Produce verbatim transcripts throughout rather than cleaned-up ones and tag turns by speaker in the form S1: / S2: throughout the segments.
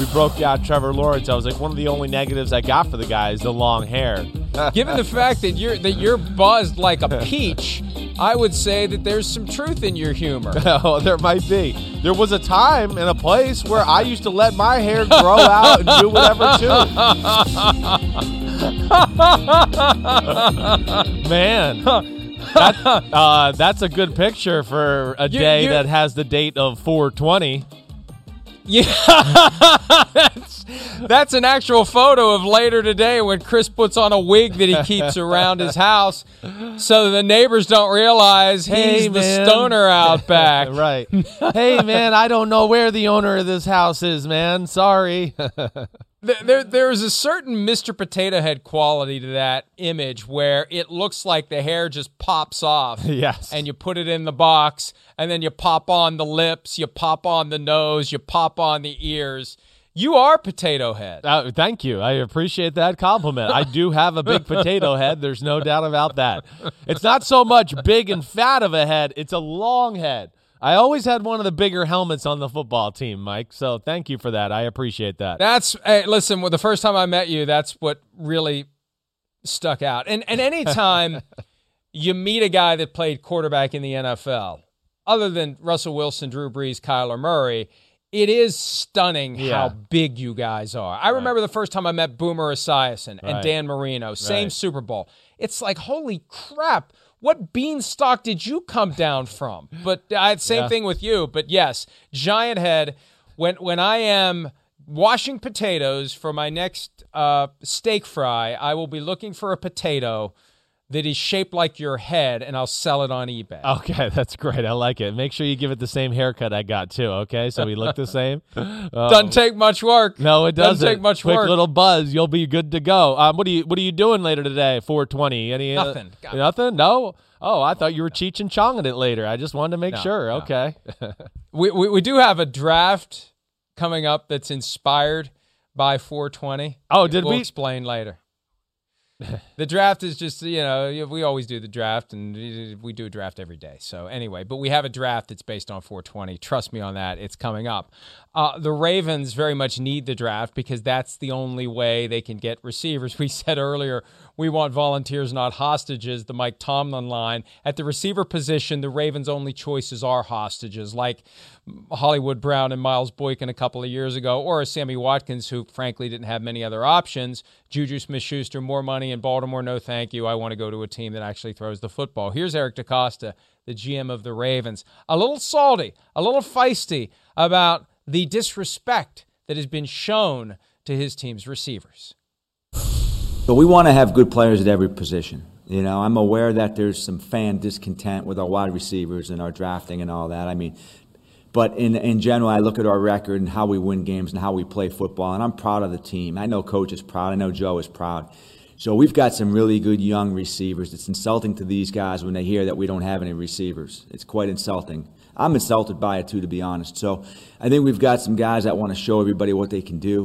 S1: we broke out Trevor Lawrence, I was like, one of the only negatives I got for the guy is the long hair.
S2: Given the fact that you're that you're buzzed like a peach, I would say that there's some truth in your humor.
S1: Oh, there might be. There was a time and a place where I used to let my hair grow out and do whatever too. Man, that, uh, that's a good picture for a
S2: You-
S1: day
S2: you-
S1: that has the date of four twenty.
S2: Yeah, that's, that's an actual photo of later today when Chris puts on a wig that he keeps around his house so the neighbors don't realize he's
S1: Hey,
S2: the
S1: man.
S2: stoner out back.
S1: Right. Hey, man, I don't know where the owner of this house is, man. Sorry.
S2: There, there, there is a certain Mister Potato Head quality to that image where it looks like the hair just pops off.
S1: Yes.
S2: And you put it in the box, and then you pop on the lips, you pop on the nose, you pop on the ears. You are Potato Head.
S1: Uh, thank you. I appreciate that compliment. I do have a big potato head. There's no doubt about that. It's not so much big and fat of a head. It's a long head. I always had one of the bigger helmets on the football team, Mike. So thank you for that. I appreciate that.
S2: That's hey, listen. Well, the first time I met you, that's what really stuck out. And and anytime you meet a guy that played quarterback in the N F L, other than Russell Wilson, Drew Brees, Kyler Murray, it is stunning
S1: Yeah.
S2: how big you guys are. I remember the first time I met Boomer Esiason and
S1: Right.
S2: Dan Marino, same
S1: Right.
S2: Super Bowl. It's like, holy crap. What beanstalk did you come down from? But uh, same
S1: Yeah.
S2: thing with you. But yes, giant head. When when I am washing potatoes for my next uh, steak fry, I will be looking for a potato that is shaped like your head, and I'll sell it on eBay.
S1: Okay, that's great. I like it. Make sure you give it the same haircut I got too, okay? So we look the same. Uh,
S2: Doesn't take much work.
S1: No, it doesn't.
S2: Doesn't take much
S1: Quick
S2: work.
S1: little buzz, you'll be good to go. Um, what are you What are you doing later today? four twenty. Any uh,
S2: Nothing. God.
S1: nothing? No. Oh, I thought you were Cheech and Chonging it later. I just wanted to make
S2: No,
S1: sure.
S2: no.
S1: Okay.
S2: We, we we do have a draft coming up that's inspired by four twenty.
S1: Oh, did
S2: we'll
S1: we?
S2: explain later. The draft is just, you know, we always do the draft, and we do a draft every day. So anyway, but we have a draft that's based on four twenty. Trust me on that. It's coming up. Uh, the Ravens very much need the draft because that's the only way they can get receivers. We said earlier, we want volunteers, not hostages, the Mike Tomlin line. At the receiver position, the Ravens' only choices are hostages, like Hollywood Brown and Miles Boykin a couple of years ago, or Sammy Watkins, who frankly didn't have many other options. Juju Smith-Schuster, more money in Baltimore, no thank you. I want to go to a team that actually throws the football. Here's Eric DeCosta, the G M of the Ravens, a little salty, a little feisty about the disrespect that has been shown to his team's receivers.
S3: So we want to have good players at every position. You know, I'm aware that there's some fan discontent with our wide receivers and our drafting and all that. I mean, but in in general, I look at our record and how we win games and how we play football, and I'm proud of the team. I know Coach is proud. I know Joe is proud. So we've got some really good young receivers. It's insulting to these guys when they hear that we don't have any receivers. It's quite insulting. I'm insulted by it, too, to be honest. So I think we've got some guys that want to show everybody what they can do.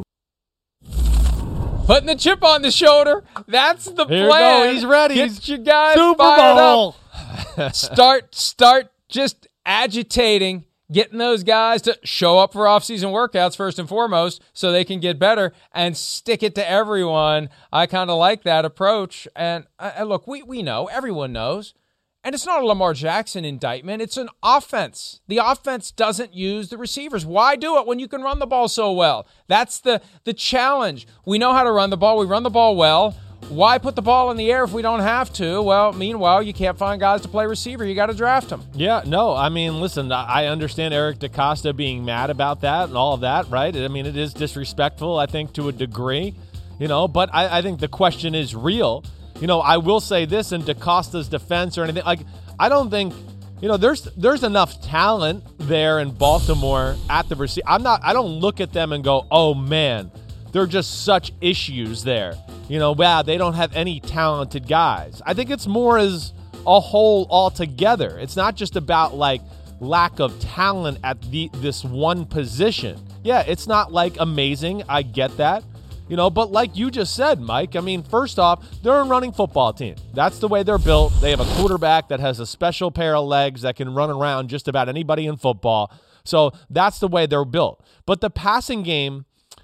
S2: Putting the chip on the shoulder. That's the
S1: Here we
S2: plan.
S1: go. He's ready.
S2: Get
S1: He's
S2: your guys
S1: Super
S2: fired
S1: Bowl.
S2: up. Start, start just agitating, getting those guys to show up for off-season workouts first and foremost so they can get better and stick it to everyone. I kind of like that approach. And uh, look, we, we know, everyone knows. And it's not a Lamar Jackson indictment. It's an offense. The offense doesn't use the receivers. Why do it when you can run the ball so well? That's the, the challenge. We know how to run the ball. We run the ball well. Why put the ball in the air if we don't have to? Well, meanwhile, you can't find guys to play receiver. You got to draft them.
S1: Yeah, no, I mean, listen, I understand Eric DeCosta being mad about that and all of that, right? I mean, it is disrespectful, I think, to a degree, you know, but I, I think the question is real. You know, I will say this in DeCosta's defense or anything. Like, I don't think, you know, there's there's enough talent there in Baltimore at the receiver. I'm not, I don't look at them and go, oh, man, there are just such issues there. You know, wow, they don't have any talented guys. I think it's more as a whole altogether. It's not just about, like, lack of talent at the this one position. Yeah, it's not, like, amazing. I get that. You know, but like you just said, Mike, I mean, first off, they're a running football team. That's the way they're built. They have a quarterback that has a special pair of legs that can run around just about anybody in football. So that's the way they're built. But the passing game,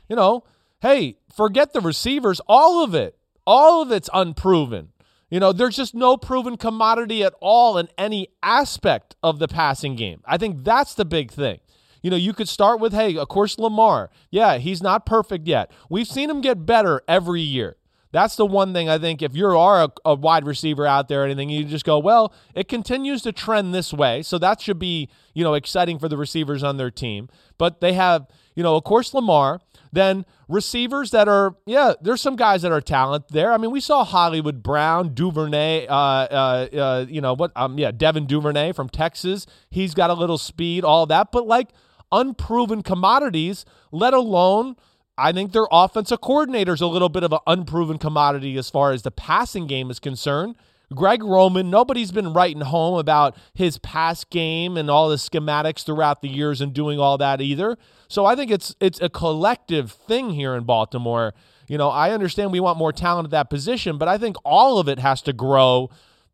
S1: you know, hey, forget the receivers, all of it. All of it's unproven. You know, there's just no proven commodity at all in any aspect of the passing game. I think that's the big thing. You know, you could start with, hey, of course, Lamar. Yeah, he's not perfect yet. We've seen him get better every year. That's the one thing I think if you are a, a wide receiver out there or anything, you just go, well, it continues to trend this way. So that should be, you know, exciting for the receivers on their team. But they have, you know, of course, Lamar. Then receivers that are, yeah, there's some guys that are talented there. I mean, we saw Hollywood Brown, Duvernay, uh, uh, uh, you know, what, um, yeah, Devin Duvernay from Texas. He's got a little speed, all that. But like unproven commodities, let alone, I think their offensive coordinator's a little bit of an unproven commodity as far as the passing game is concerned. Greg Roman, nobody's been writing home about his pass game and all the schematics throughout the years and doing all that either. So I think it's it's a collective thing here in Baltimore. You know, I understand we want more talent at that position, but I think all of it has to grow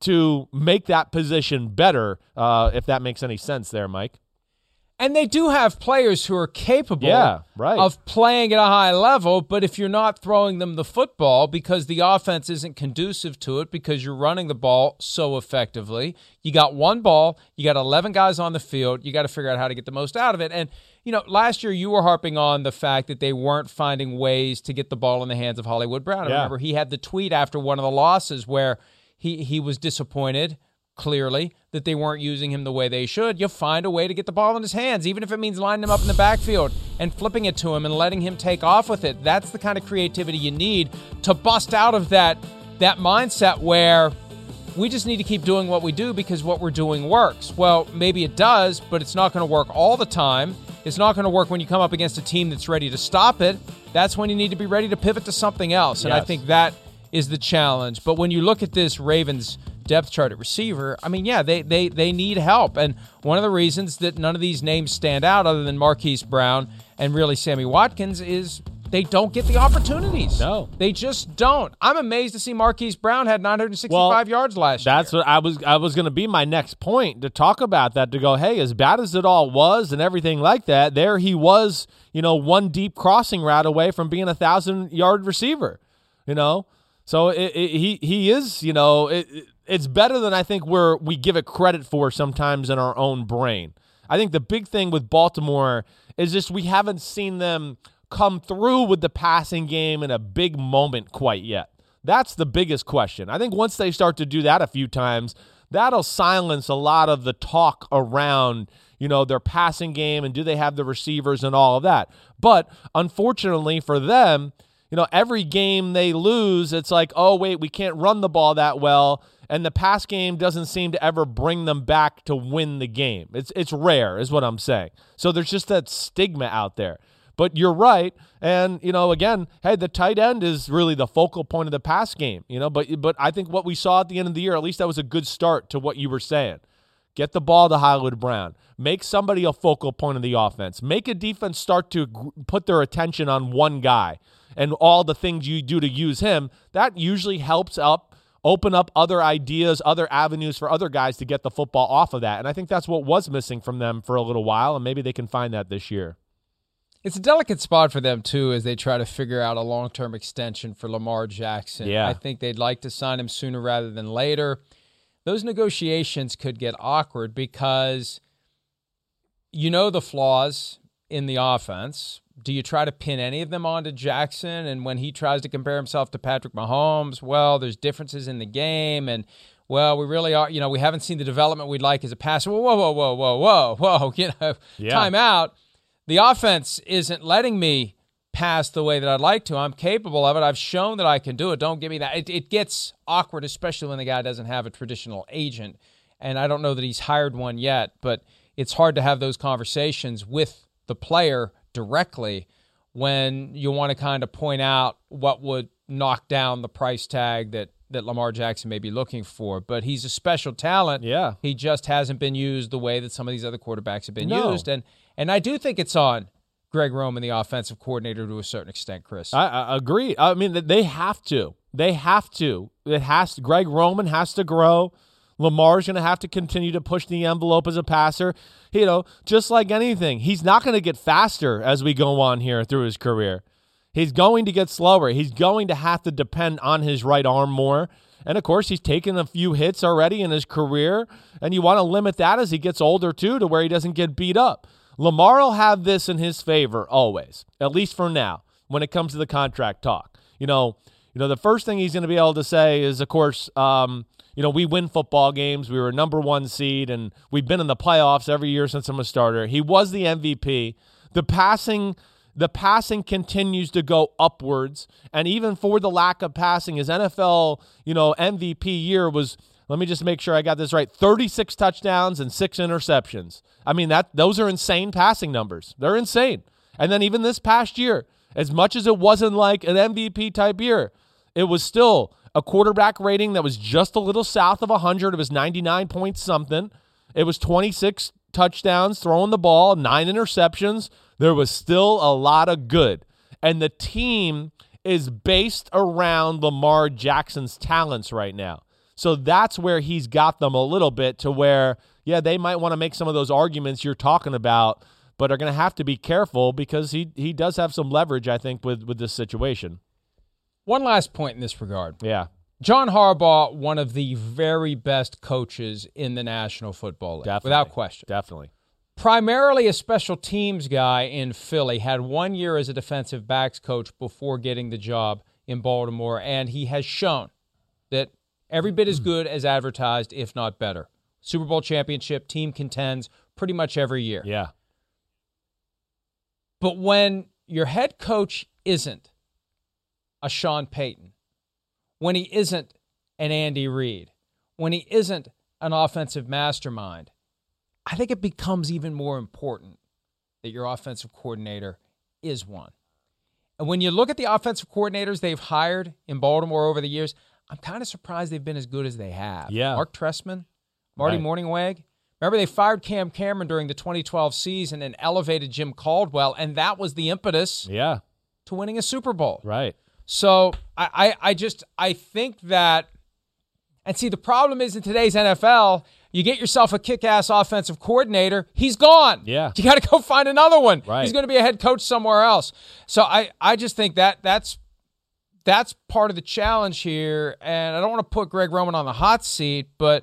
S1: to make that position better, uh, if that makes any sense there, Mike.
S2: And they do have players who are capable
S1: yeah, right.
S2: of playing at a high level, but if you're not throwing them the football because the offense isn't conducive to it because you're running the ball so effectively, you got one ball, you got eleven guys on the field, you got to figure out how to get the most out of it. And, you know, last year you were harping on the fact that they weren't finding ways to get the ball in the hands of Hollywood Brown. I
S1: yeah.
S2: remember he had the tweet after one of the losses where he, he was disappointed, clearly, that they weren't using him the way they should. You find a way to get the ball in his hands, even if it means lining him up in the backfield and flipping it to him and letting him take off with it. That's the kind of creativity you need to bust out of that, that mindset where we just need to keep doing what we do because what we're doing works. Well, maybe it does, but it's not going to work all the time. It's not going to work when you come up against a team that's ready to stop it. That's when you need to be ready to pivot to something else. And
S1: yes.
S2: I think that is the challenge. But when you look at this Ravens depth chart at receiver, I mean, yeah, they they they need help. And one of the reasons that none of these names stand out other than Marquise Brown and really Sammy Watkins is they don't get the opportunities.
S1: No.
S2: They just don't. I'm amazed to see Marquise Brown had nine hundred sixty-five
S1: well,
S2: yards last
S1: that's
S2: year.
S1: That's what I was I was going to be my next point to talk about that, to go, hey, as bad as it all was and everything like that, there he was, you know, one deep crossing route away from being a thousand-yard receiver, you know? So it, it, he he is, you know, it, it, it's better than I think we're, we give it credit for sometimes in our own brain. I think the big thing with Baltimore is just we haven't seen them come through with the passing game in a big moment quite yet. That's the biggest question. I think once they start to do that a few times, that'll silence a lot of the talk around, you know, their passing game and do they have the receivers and all of that. But unfortunately for them, you know, every game they lose, it's like, oh, wait, we can't run the ball that well, and the pass game doesn't seem to ever bring them back to win the game. It's it's rare, is what I'm saying. So there's just that stigma out there. But you're right, and, you know, again, hey, the tight end is really the focal point of the pass game, you know, but but I think what we saw at the end of the year, at least that was a good start to what you were saying. Get the ball to Hollywood Brown. Make somebody a focal point of the offense. Make a defense start to g- put their attention on one guy and all the things you do to use him. That usually helps up, open up other ideas, other avenues for other guys to get the football off of that. And I think that's what was missing from them for a little while, and maybe they can find that this year.
S2: It's a delicate spot for them, too, as they try to figure out a long-term extension for Lamar Jackson.
S1: Yeah.
S2: I think they'd like to sign him sooner rather than later. Those negotiations could get awkward because you know the flaws in the offense. Do you try to pin any of them onto Jackson? And when he tries to compare himself to Patrick Mahomes, well, there's differences in the game. And, well, we really are, you know, we haven't seen the development we'd like as a passer. Whoa, whoa, whoa, whoa, whoa, whoa, you know,
S1: yeah.
S2: time out. The offense isn't letting me pass the way that I'd like to. I'm capable of it. I've shown that I can do it. Don't give me that. It, it gets awkward, especially when the guy doesn't have a traditional agent. And I don't know that he's hired one yet, but it's hard to have those conversations with the player directly when you want to kind of point out what would knock down the price tag that, that Lamar Jackson may be looking for. But he's a special talent.
S1: Yeah.
S2: He just hasn't been used the way that some of these other quarterbacks have been
S1: No.
S2: used. And and I do think it's on Greg Roman, the offensive coordinator, to a certain extent, Chris.
S1: I, I agree. I mean, they have to. They have to. It has to. Greg Roman has to grow. Lamar's going to have to continue to push the envelope as a passer. You know, just like anything, he's not going to get faster as we go on here through his career. He's going to get slower. He's going to have to depend on his right arm more. And, of course, he's taken a few hits already in his career, and you want to limit that as he gets older, too, to where he doesn't get beat up. Lamar will have this in his favor always, at least for now, when it comes to the contract talk. You know, you know, the first thing he's going to be able to say is, of course, um, you know, we win football games. We were number one seed, and we've been in the playoffs every year since I'm a starter. He was the M V P. The passing The passing continues to go upwards, and even for the lack of passing, his N F L, you know, M V P year was, let me just make sure I got this right, thirty-six touchdowns and six interceptions. I mean, that those are insane passing numbers. They're insane. And then even this past year, as much as it wasn't like an M V P type year, it was still a quarterback rating that was just a little south of one hundred. It was ninety-nine point something. It was twenty-six touchdowns, throwing the ball, nine interceptions. There was still a lot of good. And the team is based around Lamar Jackson's talents right now. So that's where he's got them a little bit to where, yeah, they might want to make some of those arguments you're talking about, but are going to have to be careful because he he does have some leverage, I think, with, with this situation.
S2: One last point in this regard.
S1: Yeah.
S2: John Harbaugh, one of the very best coaches in the National Football League,
S1: Definitely.
S2: without question.
S1: Definitely.
S2: Primarily a special teams guy in Philly, had one year as a defensive backs coach before getting the job in Baltimore, and he has shown that every bit as good as advertised, if not better. Super Bowl championship, team contends pretty much every year.
S1: Yeah.
S2: But when your head coach isn't a Sean Payton, when he isn't an Andy Reid, when he isn't an offensive mastermind, I think it becomes even more important that your offensive coordinator is one. And when you look at the offensive coordinators they've hired in Baltimore over the years, I'm kind of surprised they've been as good as they have.
S1: Yeah.
S2: Mark Trestman, Marty
S1: Right.
S2: Morningweg. Remember, they fired Cam Cameron during the twenty twelve season and elevated Jim Caldwell, and that was the impetus
S1: Yeah.
S2: to winning a Super Bowl.
S1: Right.
S2: So I, I, I just I think that, and see, the problem is in today's N F L, you get yourself a kick-ass offensive coordinator, he's gone.
S1: Yeah.
S2: You got to go find another one.
S1: Right.
S2: He's going to be a head coach somewhere else. So I, I just think that that's that's part of the challenge here, and I don't want to put Greg Roman on the hot seat, but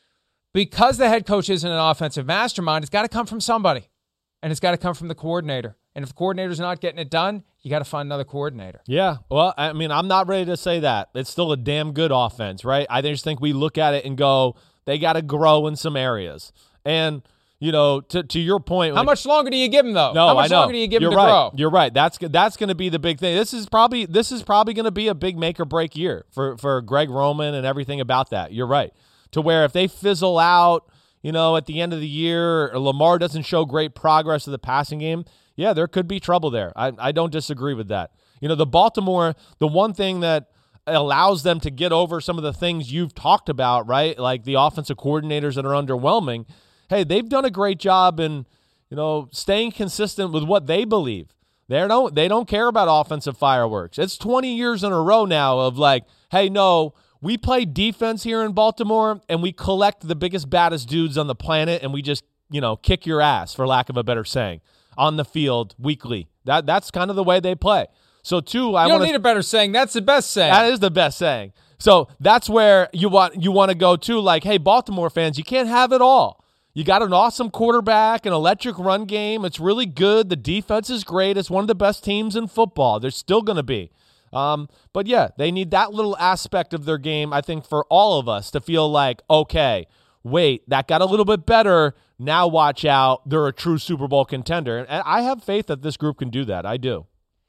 S2: because the head coach isn't an offensive mastermind, it's got to come from somebody, and it's got to come from the coordinator. And if the coordinator's not getting it done, you got to find another coordinator.
S1: Yeah. Well, I mean, I'm not ready to say that. It's still a damn good offense, right? I just think we look at it and go, they got to grow in some areas. And, you know, to to your point.
S2: How
S1: like,
S2: much longer do you give him, though?
S1: No,
S2: How much
S1: I know.
S2: longer do you give
S1: You're
S2: him to
S1: right.
S2: grow?
S1: You're right. That's that's going to be the big thing. This is probably this is probably going to be a big make or break year for for Greg Roman and everything about that. You're right. To where if they fizzle out, you know, at the end of the year, or Lamar doesn't show great progress of the passing game, yeah, there could be trouble there. I I don't disagree with that. You know, the Baltimore, the one thing that allows them to get over some of the things you've talked about, right? Like the offensive coordinators that are underwhelming. Hey, they've done a great job in, you know, staying consistent with what they believe. They don't they don't care about offensive fireworks. It's twenty years in a row now of like, hey, no, we play defense here in Baltimore and we collect the biggest, baddest dudes on the planet and we just, you know, kick your ass, for lack of a better saying, on the field weekly. That that's kind of the way they play. So, two, I
S2: You don't
S1: wanna,
S2: need a better saying. That's the best saying.
S1: that is the best saying. So that's where you want you want to go to. Like, hey, Baltimore fans, you can't have it all. You got an awesome quarterback, an electric run game. It's really good. The defense is great. It's one of the best teams in football. They're still going to be. Um, but, yeah, they need that little aspect of their game, I think, for all of us to feel like, okay, wait, that got a little bit better. Now watch out. They're a true Super Bowl contender. And I have faith that this group can do that. I do.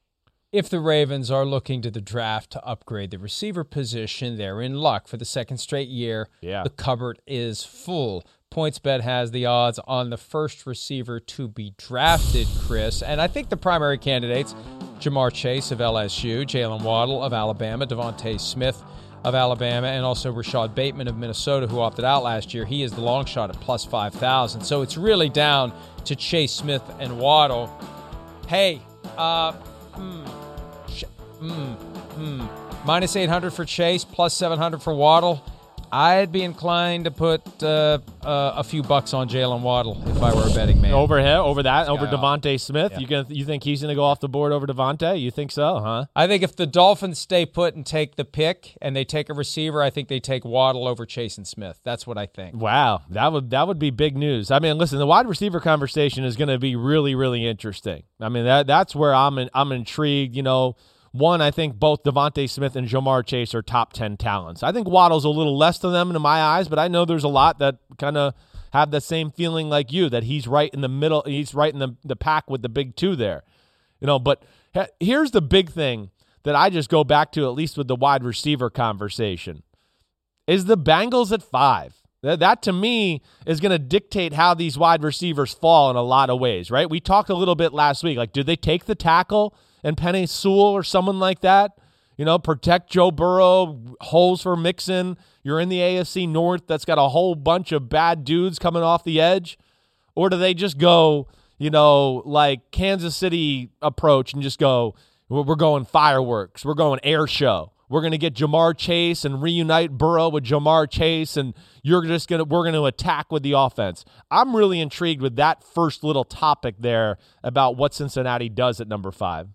S2: If the Ravens are looking to the draft to upgrade the receiver position, they're in luck for the second straight year.
S1: Yeah.
S2: The cupboard is full. PointsBet has the odds on the first receiver to be drafted, Chris. And I think the primary candidates, Jamar Chase of L S U, Jalen Waddle of Alabama, Devontae Smith of Alabama, and also Rashad Bateman of Minnesota, who opted out last year. He is the long shot at plus five thousand. So it's really down to Chase, Smith, and Waddle. Hey, uh, hmm, sh- hmm, hmm. minus eight hundred for Chase, plus seven hundred for Waddle. I'd be inclined to put uh, uh, a few bucks on Jalen Waddle if I were a betting man.
S1: Over him, over that, over
S2: Yeah.
S1: Devontae Smith.
S2: Yeah.
S1: You gonna, you think he's going to go off the board over Devontae? You think so, huh?
S2: I think if the Dolphins stay put and take the pick and they take a receiver, I think they take Waddle over Chase and Smith. That's what I think.
S1: Wow, that would that would be big news. I mean, listen, the wide receiver conversation is going to be really, really interesting. I mean, that that's where I'm in, I'm intrigued. You know, one, I think both Devontae Smith and Jamar Chase are top ten talents. I think Waddle's a little less than them in my eyes, but I know there's a lot that kind of have the same feeling like you, that he's right in the middle, he's right in the, the pack with the big two there. You know, but he- here's the big thing that I just go back to, at least with the wide receiver conversation, is the Bengals at five. That, that to me is going to dictate how these wide receivers fall in a lot of ways, right? We talked a little bit last week. Like, did they take the tackle and Penei Sewell or someone like that? You know, protect Joe Burrow, holes for Mixon. You're in the A F C North that's got a whole bunch of bad dudes coming off the edge. Or do they just go, you know, like Kansas City approach and just go, we're going fireworks. We're going air show. We're going to get Jamar Chase and reunite Burrow with Jamar Chase, and you're just going to we're going to attack with the offense. I'm really intrigued with that first little topic there about what Cincinnati does at number five.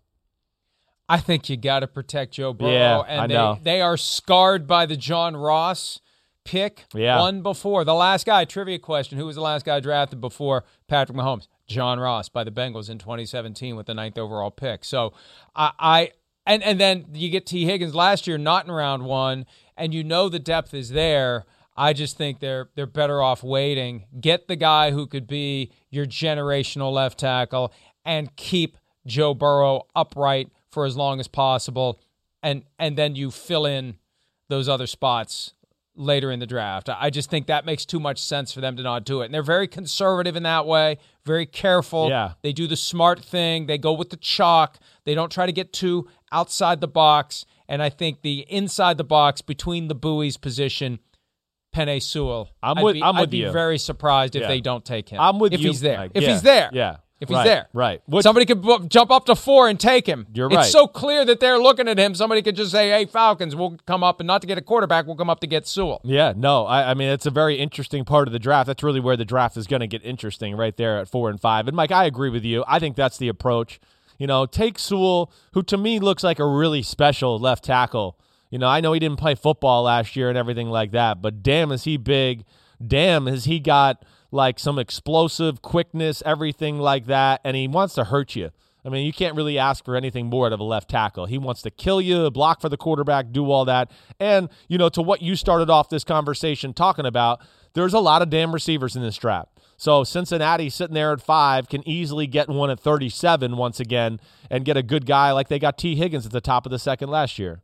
S2: I think you got to protect Joe Burrow.
S1: Yeah,
S2: and
S1: I
S2: they,
S1: know.
S2: they are scarred by the John Ross pick.
S1: Yeah.
S2: One before. The last guy, trivia question, who was the last guy drafted before Patrick Mahomes? John Ross by the Bengals in twenty seventeen with the ninth overall pick. So I, I and, and then you get T. Higgins last year, not in round one, and you know the depth is there. I just think they're they're better off waiting. Get the guy who could be your generational left tackle and keep Joe Burrow upright for as long as possible, and and then you fill in those other spots later in the draft. I just think that makes too much sense for them to not do it. And they're very conservative in that way, very careful.
S1: Yeah.
S2: They do the smart thing. They go with the chalk. They don't try to get too outside the box. And I think the inside the box, between the buoys position, Penei Sewell,
S1: I'm
S2: I'd
S1: with-
S2: be,
S1: I'm
S2: I'd
S1: with
S2: be
S1: you.
S2: very surprised if
S1: Yeah.
S2: they don't take him.
S1: I'm with
S2: if
S1: you.
S2: he's there.
S1: Like,
S2: if
S1: yeah,
S2: he's there.
S1: Yeah.
S2: If he's
S1: right,
S2: there.
S1: Right. Which,
S2: Somebody could bu- jump up to four and take him.
S1: You're
S2: it's
S1: right.
S2: so clear that they're looking at him. Somebody could just say, hey, Falcons, we'll come up, and not to get a quarterback, we'll come up to get Sewell.
S1: Yeah, no, I, I mean, it's a very interesting part of the draft. That's really where the draft is going to get interesting, right there at four and five. And, Mike, I agree with you. I think that's the approach. You know, take Sewell, who to me looks like a really special left tackle. You know, I know he didn't play football last year and everything like that, but damn, is he big. Damn, has he got, like, some explosive quickness, everything like that, and he wants to hurt you. I mean, you can't really ask for anything more out of a left tackle. He wants to kill you, block for the quarterback, do all that. And, you know, to what you started off this conversation talking about, there's a lot of damn receivers in this draft. So Cincinnati sitting there at five can easily get one at thirty-seven once again and get a good guy like they got T. Higgins at the top of the second last year.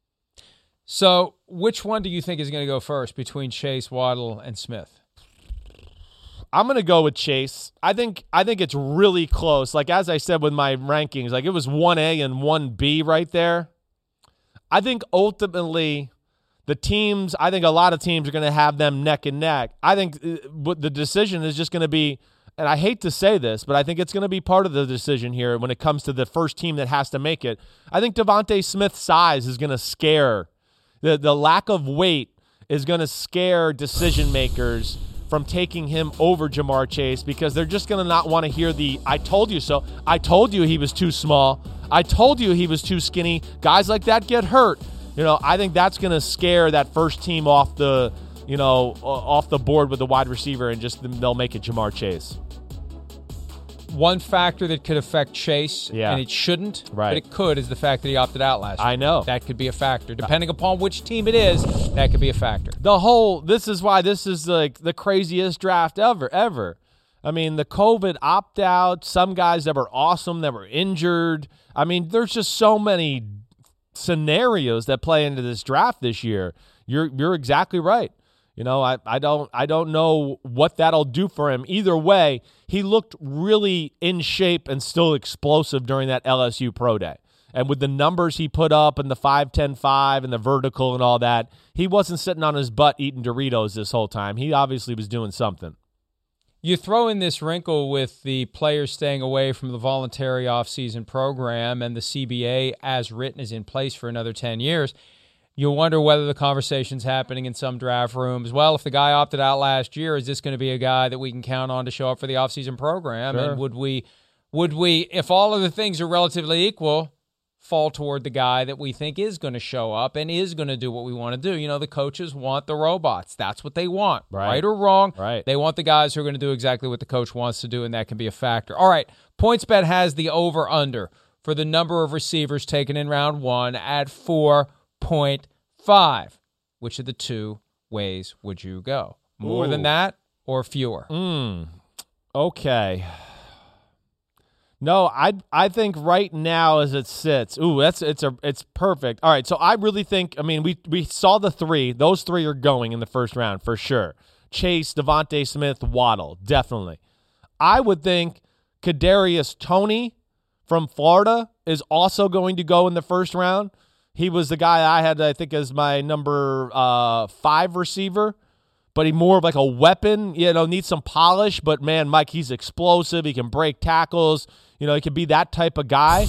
S2: So which one do you think is going to go first between Chase, Waddle, and Smith?
S1: I'm going to go with Chase. I think I think it's really close. Like, as I said with my rankings, like it was one A and one B right there. I think ultimately the teams, I think a lot of teams are going to have them neck and neck. I think what the decision is just going to be, and I hate to say this, but I think it's going to be part of the decision here when it comes to the first team that has to make it. I think Devontae Smith's size is going to scare. The, the lack of weight is going to scare decision makers from taking him over Jamar Chase, because they're just going to not want to hear the, I told you so. I told you he was too small. I told you he was too skinny. Guys like that get hurt. You know, I think that's going to scare that first team off the, you know, off the board with the wide receiver, and just they'll make it Jamar Chase.
S2: One factor that could affect Chase,
S1: Yeah.
S2: and it shouldn't,
S1: Right.
S2: but it could, is the fact that he opted out last year.
S1: I know.
S2: That could be a factor. Depending upon which team it is, that could be a factor.
S1: The whole, this is why this is like the craziest draft ever, ever. I mean, the COVID opt-out, some guys that were awesome that were injured. I mean, there's just so many scenarios that play into this draft this year. You're you're exactly right. You know, I, I don't I don't know what that'll do for him. Either way, he looked really in shape and still explosive during that L S U Pro Day. And with the numbers he put up and the five ten five and the vertical and all that, he wasn't sitting on his butt eating Doritos this whole time. He obviously was doing something.
S2: You throw in this wrinkle with the players staying away from the voluntary offseason program, and the C B A as written is in place for another ten years. You wonder whether the conversation's happening in some draft rooms. Well, if the guy opted out last year, is this going to be a guy that we can count on to show up for the offseason program?
S1: Sure.
S2: And would we, would we, if all of the things are relatively equal, fall toward the guy that we think is going to show up and is going to do what we want to do? You know, the coaches want the robots. That's what they want,
S1: Right.
S2: right or wrong.
S1: Right.
S2: They want the guys who are going to do exactly what the coach wants to do, and that can be a factor. All right, PointsBet has the over-under for the number of receivers taken in round one at four point five. Which of the two ways would you go? More
S1: Ooh.
S2: than that or fewer?
S1: Mm, okay. No, I I think right now as it sits, ooh, that's it's a it's perfect. All right, so I really think, I mean, we we saw the three. Those three are going in the first round for sure. Chase, Devontae Smith, Waddle, definitely. I would think Kadarius Toney from Florida is also going to go in the first round. He was the guy I had, I think, as my number uh, five receiver, but he more of like a weapon, you know, needs some polish. But, man, Mike, he's explosive. He can break tackles. You know, he could be that type of guy.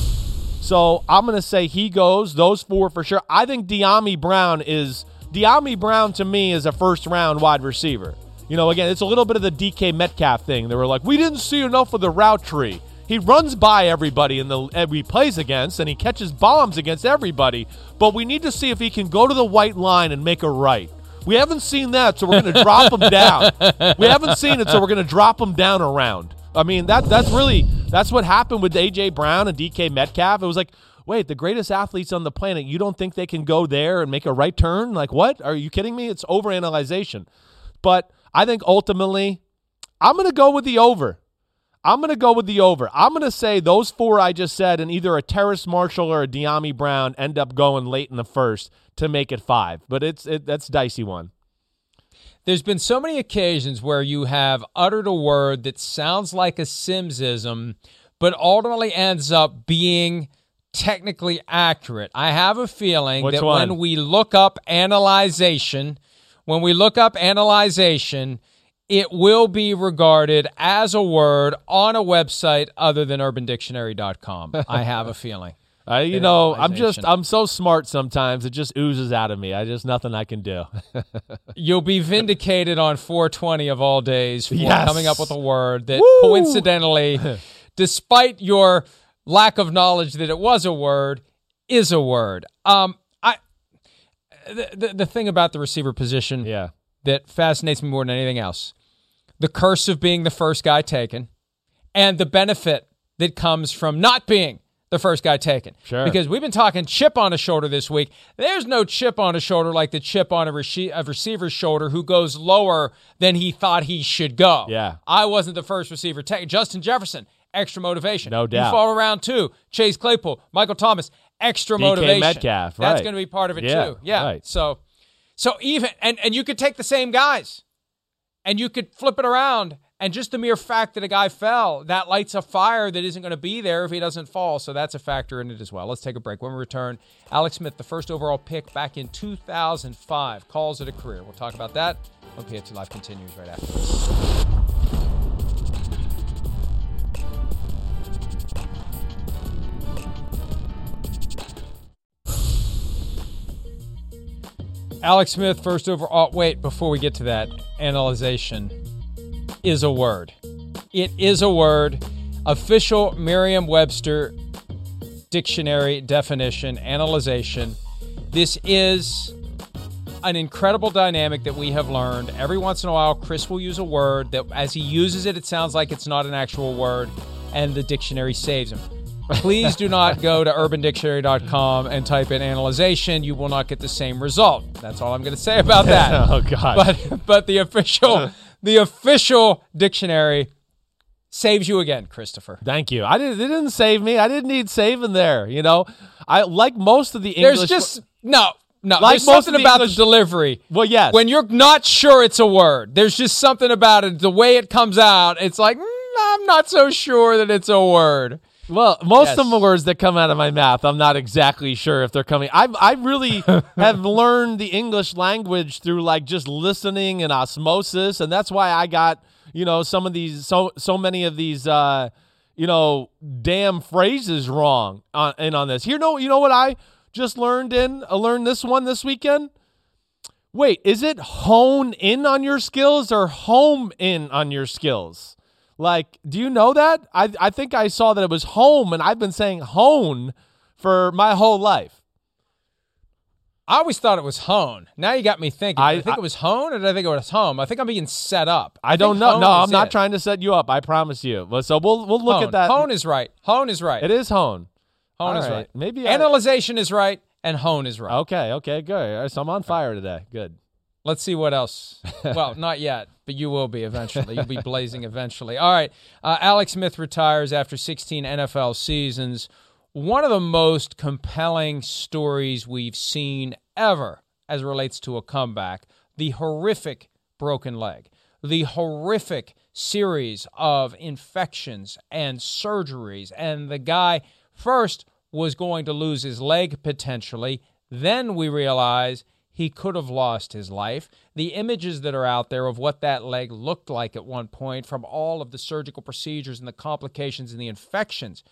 S1: So I'm going to say he goes, those four for sure. I think De'Ami Brown is, De'Ami Brown to me is a first-round wide receiver. You know, again, it's a little bit of the D K Metcalf thing. They were like, we didn't see enough of the route tree. He runs by everybody in the he plays against, and he catches bombs against everybody. But we need to see if he can go to the white line and make a right. We haven't seen that, so we're going to drop him down. We haven't seen it, so we're going to drop him down around. I mean, that that's really that's what happened with A J Brown and D K Metcalf. It was like, wait, the greatest athletes on the planet, you don't think they can go there and make a right turn? Like, what? Are you kidding me? It's overanalyzation. But I think ultimately, I'm going to go with the over. I'm going to go with the over. I'm going to say those four I just said, and either a Terrace Marshall or a De'Ami Brown end up going late in the first to make it five. But it's it, that's a dicey one.
S2: There's been so many occasions where you have uttered a word that sounds like a Simsism, but ultimately ends up being technically accurate. I have a feeling
S1: Which
S2: that
S1: one?
S2: when we look up analyzation, when we look up analyzation, it will be regarded as a word on a website other than urban dictionary dot com. I have a feeling.
S1: Uh, you know, I'm
S2: Analyzation.
S1: just I'm so smart sometimes. It just oozes out of me. I just nothing I can do.
S2: You'll be vindicated on four twenty of all days for
S1: Yes.
S2: coming up with a word that
S1: Woo!
S2: coincidentally, despite your lack of knowledge that it was a word, is a word. Um, I the, the the thing about the receiver position
S1: Yeah.
S2: that fascinates me more than anything else, the curse of being the first guy taken, and the benefit that comes from not being the first guy taken.
S1: Sure.
S2: Because we've been talking chip on a shoulder this week. There's no chip on a shoulder like the chip on a, rece- a receiver's shoulder who goes lower than he thought he should go.
S1: Yeah.
S2: I wasn't the first receiver taken. Justin Jefferson, extra motivation.
S1: No doubt.
S2: You fall around two. Chase Claypool, Michael Thomas, extra
S1: D K
S2: motivation.
S1: Metcalf,
S2: That's
S1: right.
S2: going to be part of it
S1: Yeah,
S2: too. Yeah.
S1: right.
S2: So, so even, and, and you could take the same guys and you could flip it around. And just the mere fact that a guy fell, that lights a fire that isn't going to be there if he doesn't fall. So that's a factor in it as well. Let's take a break. When we return, Alex Smith, the first overall pick back in two thousand five, calls it a career. We'll talk about that. O P A two Live continues right after this. Alex Smith, first overall. Wait, before we get to that, analyzation is a word. It is a word. Official Merriam-Webster dictionary definition, analyzation. This is an incredible dynamic that we have learned. Every once in a while, Chris will use a word that as he uses it, it sounds like it's not an actual word, and the dictionary saves him. Please do not go to urban dictionary dot com and type in analyzation. You will not get the same result. That's all I'm going to say about that.
S1: Oh God.
S2: But but the official the official dictionary saves you again, Christopher.
S1: Thank you. I didn't. It didn't save me. I didn't need saving there. You know, I like most of the English.
S2: There's just no no.
S1: Like
S2: there's
S1: most
S2: something
S1: of the
S2: about
S1: English-
S2: the delivery.
S1: Well, yes.
S2: When you're not sure it's a word, there's just something about it. The way it comes out, it's like mm, I'm not so sure that it's a word.
S1: Well, most
S2: Yes.
S1: of the words that come out of my mouth, I'm not exactly sure if they're coming. I I really have learned the English language through like just listening and osmosis, and that's why I got, you know, some of these so so many of these uh you know damn phrases wrong on in on this. You know, you know what I just learned in uh, learned this one this weekend? Wait, is it hone in on your skills or home in on your skills? Like, do you know that? I I think I saw that it was home, and I've been saying hone for my whole life.
S2: I always thought it was hone. Now you got me thinking.
S1: I,
S2: I think
S1: I,
S2: it was hone, or did I think it was home? I think I'm being set up.
S1: I,
S2: I
S1: don't know. No, I'm not
S2: it.
S1: trying to set you up. I promise you. So we'll we'll look
S2: hone.
S1: at that.
S2: Hone is right. Hone is right.
S1: It is hone.
S2: Hone
S1: All
S2: is
S1: right.
S2: right.
S1: Maybe I,
S2: Analyzation is right, and hone is right.
S1: Okay. Okay. Good. All right, so I'm on fire today. Good.
S2: Let's see what else. Well, not yet, but you will be eventually. You'll be blazing eventually. All right. Uh, Alex Smith retires after sixteen N F L seasons. One of the most compelling stories we've seen ever as it relates to a comeback. The horrific broken leg. The horrific series of infections and surgeries. And the guy first was going to lose his leg potentially. Then we realize he could have lost his life. The images that are out there of what that leg looked like at one point from all of the surgical procedures and the complications and the infections,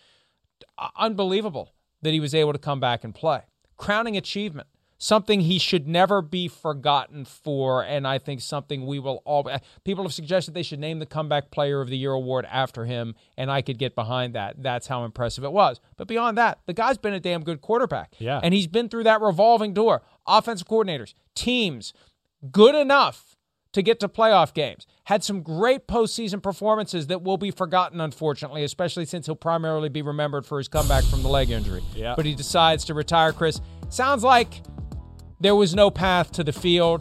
S2: unbelievable that he was able to come back and play. Crowning achievement, something he should never be forgotten for, and I think something we will all... People have suggested they should name the Comeback Player of the Year award after him, and I could get behind that. That's how impressive it was. But beyond that, the guy's been a damn good quarterback.
S1: Yeah.
S2: And he's been through that revolving door. Offensive coordinators, teams, good enough to get to playoff games. Had some great postseason performances that will be forgotten, unfortunately, especially since he'll primarily be remembered for his comeback from the leg injury.
S1: Yeah.
S2: But he decides to retire, Chris. Sounds like there was no path to the field.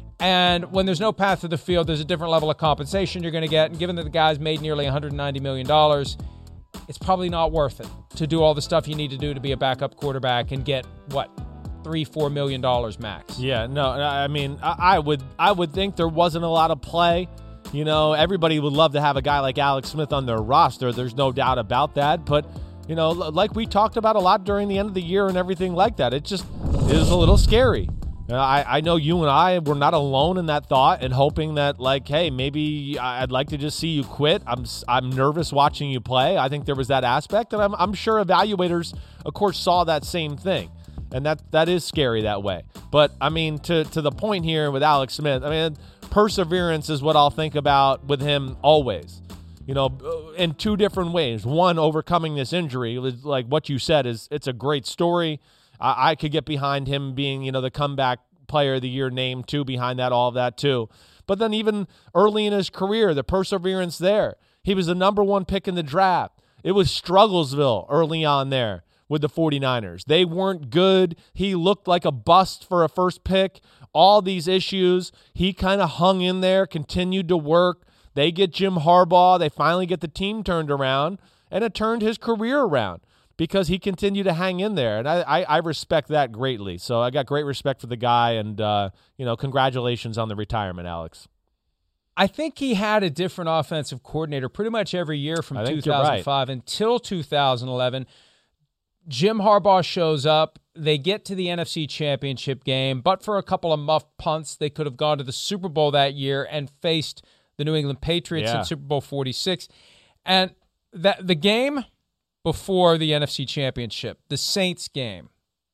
S2: And when there's no path to the field, there's a different level of compensation you're going to get. And given that the guy's made nearly one hundred ninety million dollars, it's probably not worth it to do all the stuff you need to do to be a backup quarterback and get, what, three, four million dollars max.
S1: Yeah, no, I mean, I, I would I would think there wasn't a lot of play. You know, everybody would love to have a guy like Alex Smith on their roster. There's no doubt about that. But, you know, like we talked about a lot during the end of the year and everything like that, it just is a little scary. Uh, I, I know you and I were not alone in that thought and hoping that, like, hey, maybe I'd like to just see you quit. I'm I'm nervous watching you play. I think there was that aspect, and I'm, I'm sure evaluators, of course, saw that same thing. And that that is scary that way. But, I mean, to, to the point here with Alex Smith, I mean, perseverance is what I'll think about with him always. You know, in two different ways. One, overcoming this injury, like what you said, is it's a great story. I, I could get behind him being, you know, the comeback player of the year name, too, behind that, all of that, too. But then even early in his career, the perseverance there. He was the number one pick in the draft. It was Strugglesville early on there with the 49ers. They weren't good. He looked like a bust for a first pick. All these issues, he kind of hung in there, continued to work. They get Jim Harbaugh. They finally get the team turned around, and it turned his career around because he continued to hang in there, and I, I, I respect that greatly. So I got great respect for the guy, and, uh, you know, congratulations on the retirement, Alex.
S2: I think he had a different offensive coordinator pretty much every year from two thousand five right. until two thousand eleven. Jim Harbaugh shows up. They get to the N F C Championship game, but for a couple of muff punts, they could have gone to the Super Bowl that year and faced the New England Patriots
S1: yeah.
S2: in Super Bowl forty-six. And that the game before the N F C Championship, the Saints game,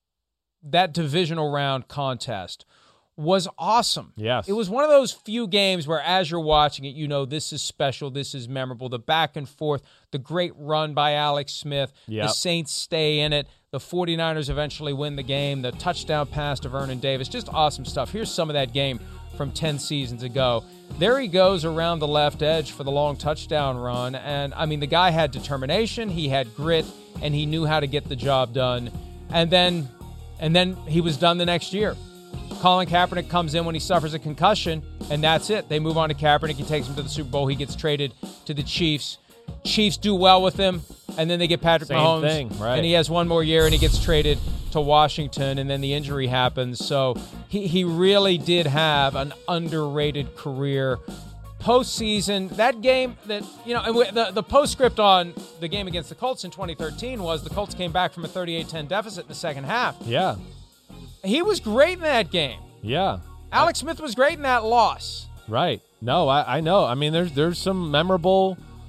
S2: that divisional round contest was awesome.
S1: Yes.
S2: It was one of those few games where as you're watching it, you know this is special, this is memorable. The back and forth, the great run by Alex Smith,
S1: yep.
S2: the Saints stay in it, the 49ers eventually win the game, the touchdown pass to Vernon Davis, just awesome stuff. Here's some of that game from ten seasons ago. There he goes around the left edge for the long touchdown run, and I mean the guy had determination, he had grit, and he knew how to get the job done. And then and then he was done the next year. Colin Kaepernick comes in when he suffers a concussion, and that's it. They move on to Kaepernick. He takes him to the Super Bowl. He gets traded to the Chiefs. Chiefs do well with him, and then they get Patrick
S1: Same
S2: Mahomes.
S1: thing, right.
S2: And he has one more year, and he gets traded to Washington, and then the injury happens. So he, he really did have an underrated career. Postseason, that game that, you know, and the, the postscript on the game against the Colts in twenty thirteen was the Colts came back from a thirty-eight ten deficit in the second half.
S1: Yeah.
S2: He was great in that game.
S1: Yeah.
S2: Alex Smith was great in that loss.
S1: Right. No, I, I know. I mean, there's there's some memorable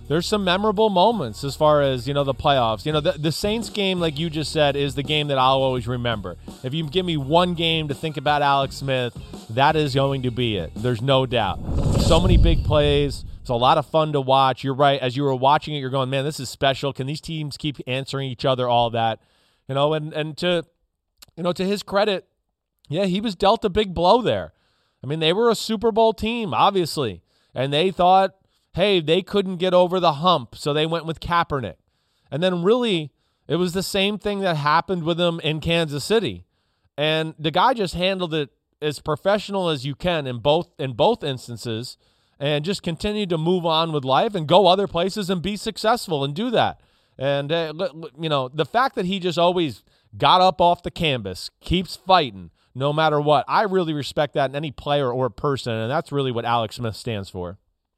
S1: there's some memorable moments as far as, you know, the playoffs. You know, the, the Saints game, like you just said, is the game that I'll always remember. If you give me one game to think about Alex Smith, that is going to be it. There's no doubt. So many big plays. It's a lot of fun to watch. You're right. As you were watching it, you're going, man, this is special. Can these teams keep answering each other, all that? You know, and, and to, you know, to his credit, yeah, he was dealt a big blow there. I mean, they were a Super Bowl team, obviously, and they thought, hey, they couldn't get over the hump, so they went with Kaepernick. And then really, it was the same thing that happened with him in Kansas City. And the guy just handled it as professional as you can in both in both instances and just continued to move on with life and go other places and be successful and do that. And, uh, you know, the fact that he just always got up off the canvas, keeps fighting no matter what, I really respect that in any player or person, and that's really what Alex Smith stands for.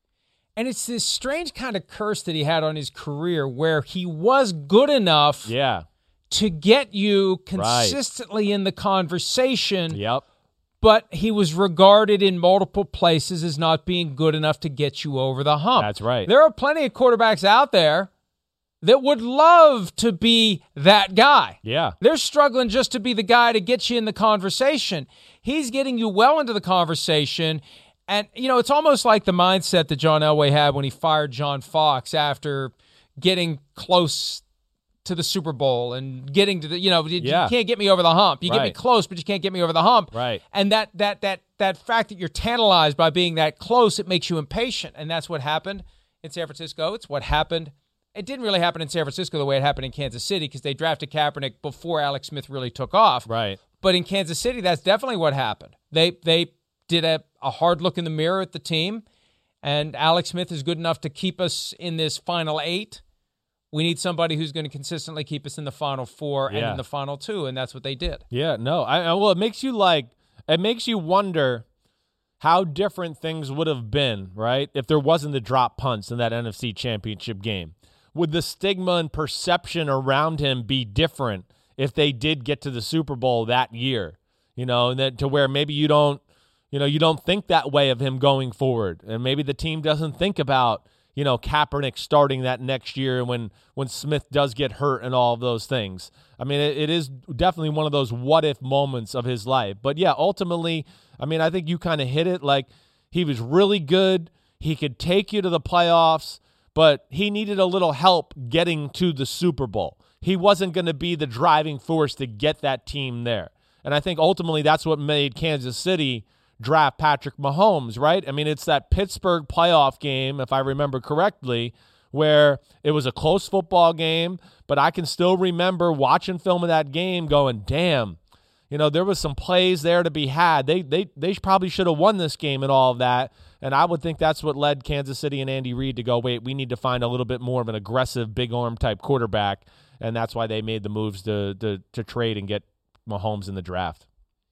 S2: And it's this strange kind of curse that he had on his career where he was good enough
S1: yeah.
S2: to get you consistently right. in the conversation,
S1: yep.
S2: but he was regarded in multiple places as not being good enough to get you over the hump.
S1: That's right.
S2: There are plenty of quarterbacks out there that would love to be that guy.
S1: Yeah.
S2: They're struggling just to be the guy to get you in the conversation. He's getting you well into the conversation. And, you know, it's almost like the mindset that John Elway had when he fired John Fox after getting close to the Super Bowl and getting to the, you know, you,
S1: yeah.
S2: you can't get me over the hump. You
S1: right.
S2: get me close, but you can't get me over the hump.
S1: Right.
S2: And that that that that fact that you're tantalized by being that close, it makes you impatient. And that's what happened in San Francisco. It's what happened. It didn't really happen in San Francisco the way it happened in Kansas City because they drafted Kaepernick before Alex Smith really took off.
S1: Right.
S2: But in Kansas City, that's definitely what happened. They they did a, a hard look in the mirror at the team, and Alex Smith is good enough to keep us in this final eight. We need somebody who's going to consistently keep us in the final four
S1: yeah.
S2: and in the final two, and that's what they did.
S1: Yeah, no. I, I well, it makes you like it makes you wonder how different things would have been, right? If there wasn't the drop punts in that N F C Championship game. Would the stigma and perception around him be different if they did get to the Super Bowl that year? You know, and that to where maybe you don't, you know, you don't think that way of him going forward, and maybe the team doesn't think about, you know, Kaepernick starting that next year when when Smith does get hurt and all of those things. I mean, it, it is definitely one of those what-if moments of his life. But, yeah, ultimately, I mean, I think you kind of hit it. Like, he was really good. He could take you to the playoffs, but he needed a little help getting to the Super Bowl. He wasn't going to be the driving force to get that team there. And I think ultimately that's what made Kansas City draft Patrick Mahomes, right? I mean, it's that Pittsburgh playoff game, if I remember correctly, where it was a close football game, but I can still remember watching film of that game going, damn, you know, there was some plays there to be had. They they they probably should have won this game and all of that. And I would think that's what led Kansas City and Andy Reid to go, wait, we need to find a little bit more of an aggressive, big arm type quarterback. And that's why they made the moves to to, to trade and get Mahomes in the draft.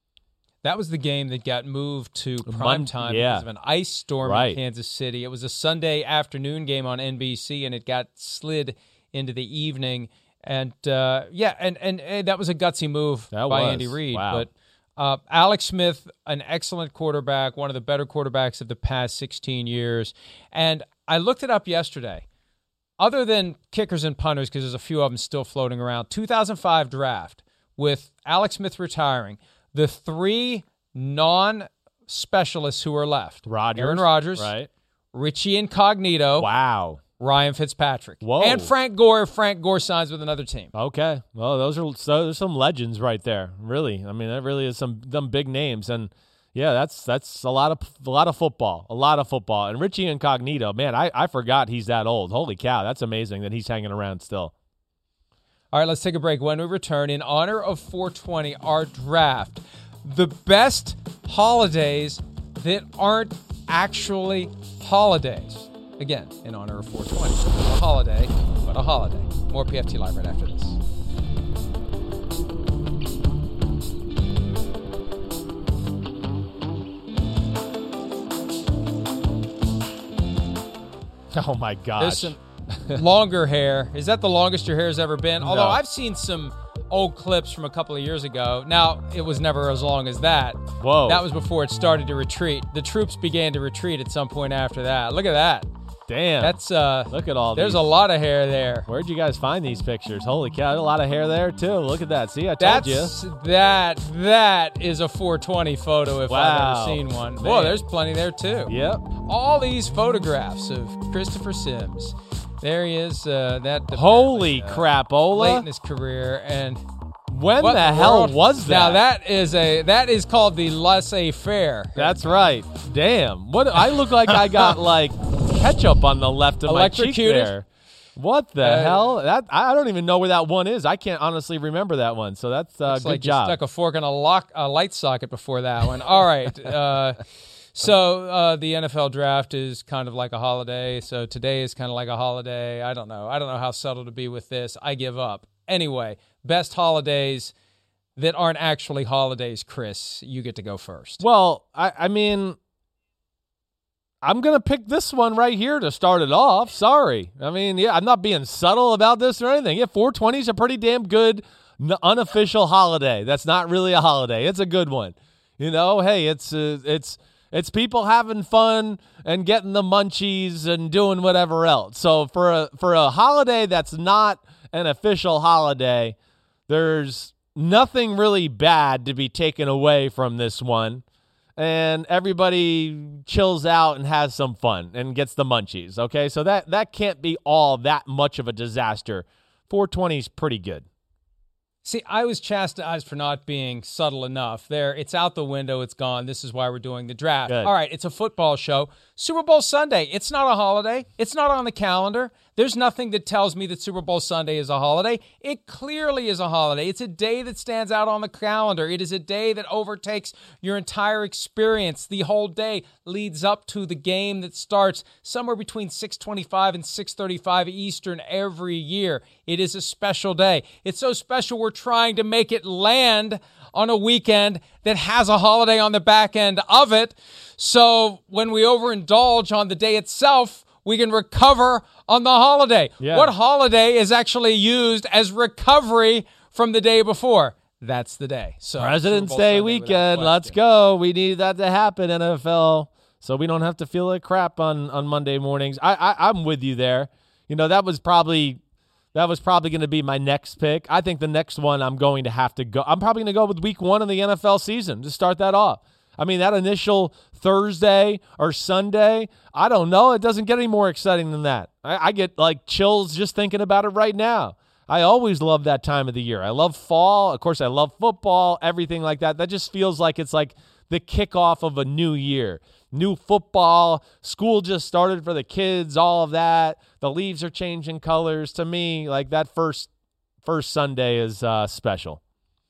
S2: That was the game that got moved to prime
S1: Mon-
S2: time
S1: yeah.
S2: because of an ice storm
S1: right.
S2: in Kansas City. It was a Sunday afternoon game on N B C, and it got slid into the evening. And, uh, yeah, and, and, and that was a gutsy move
S1: that
S2: by
S1: was.
S2: Andy Reid.
S1: Wow.
S2: But uh, Alex Smith, an excellent quarterback, one of the better quarterbacks of the past sixteen years. And I looked it up yesterday. Other than kickers and punters, because there's a few of them still floating around, two thousand five draft with Alex Smith retiring, the three non-specialists who are left,
S1: Rodgers,
S2: Aaron Rodgers,
S1: right.
S2: Richie Incognito,
S1: wow,
S2: Ryan Fitzpatrick,
S1: Whoa.
S2: and Frank Gore if Frank Gore signs with another team.
S1: Okay. Well, those are so there's some legends right there. Really. I mean, that really is some them big names. And yeah, that's that's a lot of a lot of football. A lot of football. And Richie Incognito, man, I, I forgot he's that old. Holy cow, that's amazing that he's hanging around still.
S2: All right, let's take a break. When we return, in honor of four twenty, our draft, the best holidays that aren't actually holidays. Again, in honor of four twenty. Not a holiday, but a holiday. More P F T Live right after this.
S1: Oh, my gosh.
S2: There's some longer hair. Is that the longest your hair has ever been? Although
S1: No.
S2: I've seen some old clips from a couple of years ago. Now, it was never as long as that.
S1: Whoa.
S2: That was before it started to retreat. The troops began to retreat at some point after that. Look at that.
S1: Damn.
S2: That's uh.
S1: Look at all
S2: There's
S1: these.
S2: a lot of hair there.
S1: Where'd you guys find these pictures? Holy cow, a lot of hair there too. Look at that. See, I told
S2: That's
S1: you.
S2: that that is a four twenty photo if
S1: Wow.
S2: I've ever seen one.
S1: Man.
S2: Whoa, there's plenty there too.
S1: Yep.
S2: All these photographs of Christopher Sims. There he is. Uh, that
S1: Holy
S2: uh,
S1: crapola.
S2: late in his career, and
S1: When
S2: what
S1: the
S2: in
S1: hell
S2: world?
S1: was that?
S2: Now that is a that is called the laissez-faire.
S1: That's right. Damn. What? I look like I got like ketchup on the left of my cheek
S2: Electrocuted?
S1: there. What the
S2: Uh,
S1: hell? That I don't even know where that one is. I can't honestly remember that one. So that's uh,
S2: Looks
S1: good
S2: like
S1: job.
S2: you stuck a fork in a lock a light socket before that one. All right. Uh, so uh, the N F L draft is kind of like a holiday. So today is kind of like a holiday. I don't know. I don't know how subtle to be with this. I give up. Anyway, best holidays that aren't actually holidays, Chris. You get to go first.
S1: Well, I, I mean, I'm going to pick this one right here to start it off. Sorry. I mean, yeah, I'm not being subtle about this or anything. Yeah, four twenty is a pretty damn good n- unofficial holiday. That's not really a holiday. It's a good one. You know, hey, it's uh, it's it's people having fun and getting the munchies and doing whatever else. So for a for a holiday that's not an official holiday, there's nothing really bad to be taken away from this one. And everybody chills out and has some fun and gets the munchies, okay? So that, that can't be all that much of a disaster. four twenty is pretty good.
S2: See, I was chastised for not being subtle enough. There, it's out the window. It's gone. This is why we're doing the draft.
S1: Good.
S2: All right, it's a football show. Super Bowl Sunday. It's not a holiday. It's not on the calendar. There's nothing that tells me that Super Bowl Sunday is a holiday. It clearly is a holiday. It's a day that stands out on the calendar. It is a day that overtakes your entire experience. The whole day leads up to the game that starts somewhere between six twenty-five and six thirty-five Eastern every year. It is a special day. It's so special we're trying to make it land on a weekend that has a holiday on the back end of it. So when we overindulge on the day itself, we can recover on the holiday.
S1: Yeah.
S2: What holiday is actually used as recovery from the day before? That's the day. So
S1: President's
S2: Super Bowl
S1: Day
S2: Sunday
S1: weekend.
S2: without
S1: Let's
S2: question.
S1: go. We need that to happen, N F L, so we don't have to feel like crap on, on Monday mornings. I, I, I'm with you there. You know, that was probably that was probably going to be my next pick. I think the next one I'm going to have to go. I'm probably going to go with week one of the N F L season to start that off. I mean, that initial Thursday or Sunday, I don't know. It doesn't get any more exciting than that. I, I get like chills just thinking about it right now. I always love that time of the year. I love fall. Of course, I love football, everything like that. That just feels like it's like the kickoff of a new year. New football, school just started for the kids, all of that. The leaves are changing colors. To me, like that first first Sunday is uh, special.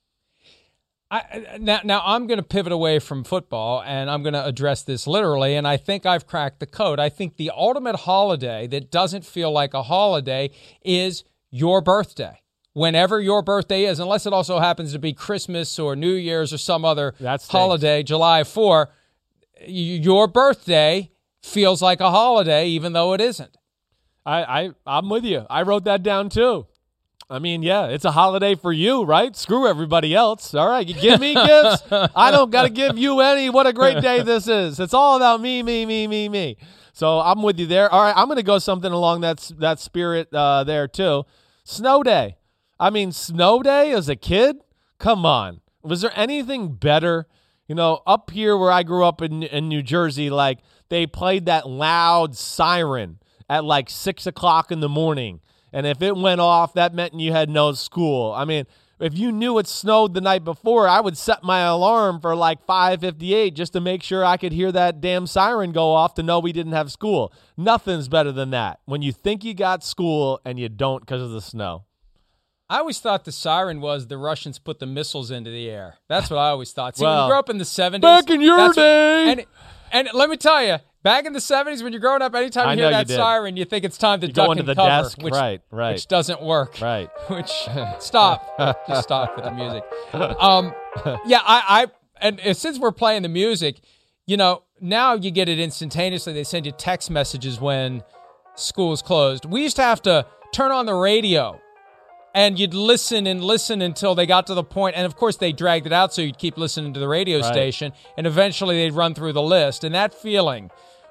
S2: I, now, now I'm going to pivot away from football, and I'm going to address this literally, and I think I've cracked the code. I think the ultimate holiday that doesn't feel like a holiday is your birthday. Whenever your birthday is, unless it also happens to be Christmas or New Year's or some other
S1: That stinks.
S2: holiday, July fourth, your birthday feels like a holiday even though it isn't.
S1: I, I, I'm with you. I wrote that down too. I mean, yeah, it's a holiday for you, right? Screw everybody else. All right, you give me gifts. I don't got to give you any. What a great day this is. It's all about me, me, me, me, me. So I'm with you there. All right, I'm going to go something along that, that spirit uh, there too. Snow day. I mean, snow day as a kid? Come on. Was there anything better? You know, up here where I grew up in, in New Jersey, like they played that loud siren at like six o'clock in the morning. And if it went off, that meant you had no school. I mean, if you knew it snowed the night before, I would set my alarm for like five fifty-eight just to make sure I could hear that damn siren go off to know we didn't have school. Nothing's better than that. When you think you got school and you don't because of the snow.
S2: I always thought the siren was the Russians put the missiles into the air. That's what I always thought. See,
S1: Well,
S2: when you grew up in the seventies.
S1: back in your
S2: that's what-
S1: day.
S2: and, and let me tell you, back in the seventies, when you're growing up, anytime
S1: I
S2: you
S1: know
S2: hear
S1: you
S2: that
S1: did.
S2: siren, you think it's time to
S1: You
S2: duck
S1: go into
S2: and
S1: the
S2: cover,
S1: desk.
S2: which,
S1: Right, right.
S2: which doesn't work.
S1: Right.
S2: Which, stop. Just stop with the music. Um, yeah, I, I and uh, since we're playing the music, you know, now you get it instantaneously. They send you text messages when school is closed. We used to have to turn on the radio, and you'd listen and listen until they got to the point, and of course they dragged it out so you'd keep listening to the radio
S1: Right.
S2: station, and eventually they'd run through the list. And that feeling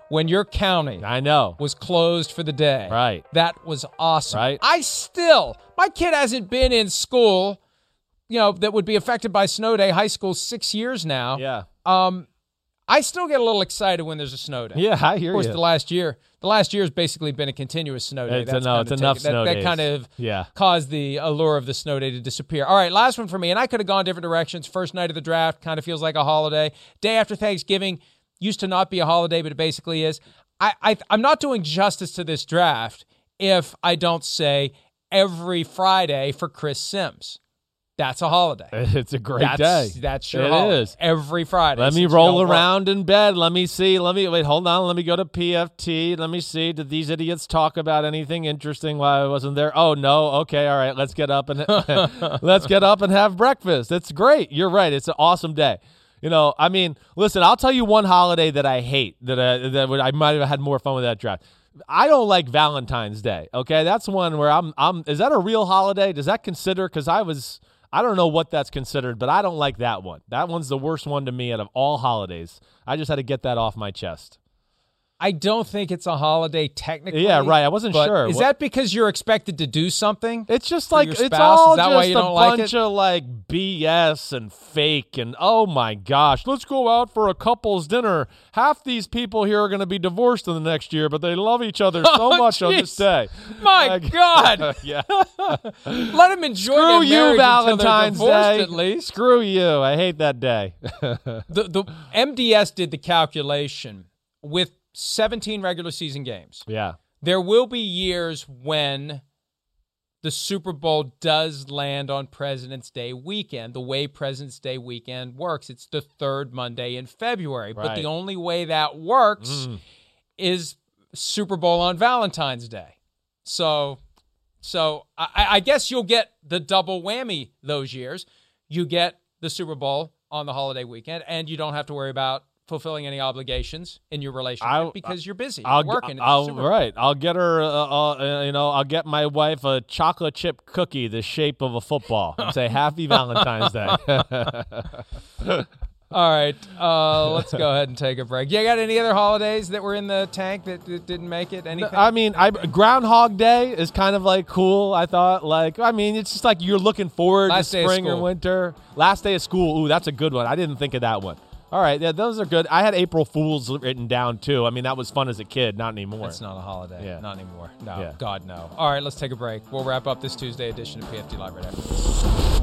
S2: when your county
S1: I know.
S2: was closed for the day.
S1: Right.
S2: That was awesome.
S1: Right.
S2: I still, my kid hasn't been in school, you know, that would be affected by snow day, high school, six years now.
S1: Yeah.
S2: Um, I still get a little excited when there's a snow day.
S1: Yeah, I hear
S2: Of course,
S1: you.
S2: the last year, the last year has basically been a continuous snow day.
S1: It's,
S2: That's
S1: no,
S2: kind
S1: it's
S2: of
S1: enough
S2: taken-
S1: snow
S2: that,
S1: days.
S2: That kind of
S1: yeah.
S2: caused the allure of the snow day to disappear. All right, last one for me, and I could have gone different directions. First night of the draft kind of feels like a holiday. Day after Thanksgiving used to not be a holiday, but it basically is. I, I I'm not doing justice to this draft if I don't say every Friday for Chris Sims. That's a holiday.
S1: It's a great
S2: That's,
S1: day.
S2: that's your
S1: It
S2: holiday.
S1: is.
S2: Every Friday.
S1: Let me
S2: since you
S1: roll
S2: don't work.
S1: around in bed. Let me see. Let me wait. Hold on. Let me go to P F T. Let me see. Did these idiots talk about anything interesting while I wasn't there? Oh no. Okay. All right. Let's get up and let's get up and have breakfast. It's great. You're right. It's an awesome day. You know. I mean, listen. I'll tell you one holiday that I hate. That I, that would, I might have had more fun with that draft. I don't like Valentine's Day. Okay, that's one where I'm. I'm. Is that a real holiday? Does that consider? Because I was. I don't know what that's considered, but I don't like that one. That one's the worst one to me out of all holidays. I just had to get that off my chest.
S2: I don't think it's a holiday technically.
S1: Yeah, right. I wasn't
S2: but
S1: sure.
S2: Is
S1: What-
S2: that because you're expected to do something?
S1: It's just
S2: for
S1: like
S2: your
S1: it's
S2: spouse?
S1: all
S2: Is that why
S1: just
S2: you
S1: a
S2: don't like
S1: bunch
S2: it?
S1: of like B S and fake and oh my gosh, let's go out for a couple's dinner. Half these people here are going to be divorced in the next year, but they love each other so
S2: Oh,
S1: much on this
S2: jeez.
S1: day.
S2: My
S1: Like-
S2: God.
S1: yeah.
S2: Let them enjoy
S1: Screw
S2: their
S1: you,
S2: marriage
S1: Valentine's
S2: until they're divorced
S1: Day.
S2: at least.
S1: Screw you. I hate that day.
S2: The, the M D S did the calculation with seventeen regular season games.
S1: yeah.
S2: There will be years when the Super Bowl does land on President's Day weekend. The way President's Day weekend works, it's the third Monday in February. But
S1: Right.
S2: the only way that works
S1: Mm.
S2: is Super Bowl on Valentine's Day. So, so I, I guess you'll get the double whammy those years. You get the Super Bowl on the holiday weekend, and you don't have to worry about fulfilling any obligations in your relationship
S1: I'll-
S2: because you're busy
S1: I'll
S2: you're working. It's
S1: I'll
S2: Super Bowl.
S1: right. I'll get her. Uh, uh, you know, I'll get my wife a chocolate chip cookie the shape of a football and say Happy Valentine's Day.
S2: All right, uh, let's go ahead and take a break. You got any other holidays that were in the tank that, that didn't make it? Anything?
S1: I mean, I Groundhog Day is kind of like cool. I thought, like, I mean, it's just like you're looking forward
S2: Last
S1: to
S2: day of
S1: spring or
S2: school.
S1: winter. Last day of school. Ooh, that's a good one. I didn't think of that one. All right, yeah, those are good. I had April Fools written down too. I mean, that was fun as a kid. Not anymore.
S2: That's not a holiday.
S1: Yeah.
S2: Not anymore. No,
S1: Yeah.
S2: God, no. All right, let's take a break. We'll wrap up this Tuesday edition of P F T Live right after this.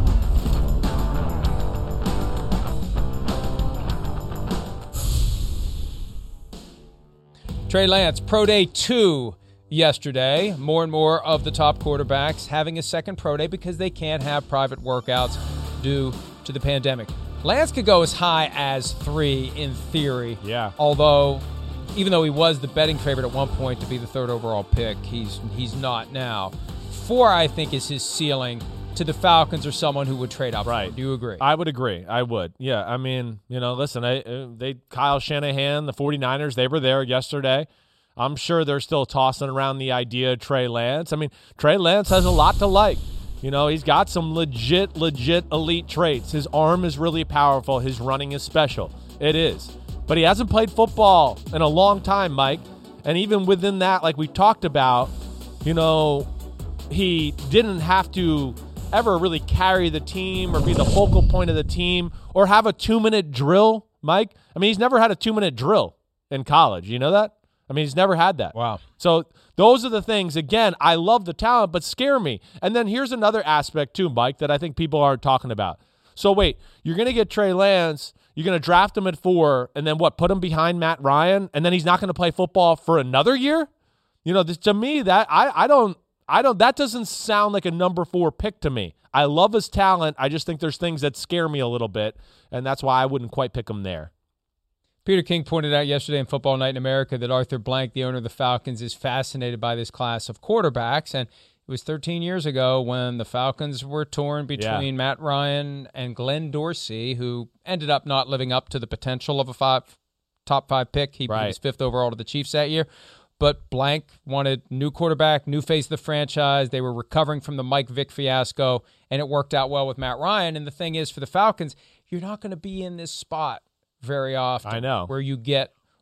S2: Trey Lance, Pro Day two yesterday. More and more of the top quarterbacks having a second Pro Day because they can't have private workouts due to the pandemic. Lance could go as high as three in theory.
S1: Yeah.
S2: Although, even though he was the betting favorite at one point to be the third overall pick, he's he's not now. Four, I think, is his ceiling to the Falcons or someone who would trade up.
S1: Right.
S2: For him. Do you agree?
S1: I would agree. I would. Yeah. I mean, you know, listen, I, uh, they Kyle Shanahan, the 49ers, they were there yesterday. I'm sure they're still tossing around the idea of Trey Lance. I mean, Trey Lance has a lot to like. You know, he's got some legit, legit elite traits. His arm is really powerful. His running is special. It is. But he hasn't played football in a long time, Mike. And even within that, like we talked about, you know, he didn't have to ever really carry the team or be the focal point of the team or have a two-minute drill, Mike. I mean, he's never had a two-minute drill in college. You know that? I mean, he's never had that.
S2: Wow.
S1: So those are the things. Again, I love the talent, but scare me. And then here's another aspect too, Mike, that I think people aren't talking about. So wait, you're going to get Trey Lance, you're going to draft him at four, and then what, put him behind Matt Ryan, and then he's not going to play football for another year? You know, this, to me, that I, I don't, I don't, that doesn't sound like a number four pick to me. I love his talent. I just think there's things that scare me a little bit, and that's why I wouldn't quite pick him there.
S2: Peter King pointed out yesterday in Football Night in America that Arthur Blank, the owner of the Falcons, is fascinated by this class of quarterbacks. And it was thirteen years ago when the Falcons were torn between
S1: Yeah.
S2: Matt Ryan and Glenn Dorsey, who ended up not living up to the potential of a five, top five pick. He
S1: Right.
S2: was fifth overall to the Chiefs that year. But Blank wanted new quarterback, new face of the franchise. They were recovering from the Mike Vick fiasco, and it worked out well with Matt Ryan. And the thing is, for the Falcons, you're not going to be in this spot very often.
S1: I know.
S2: Where you get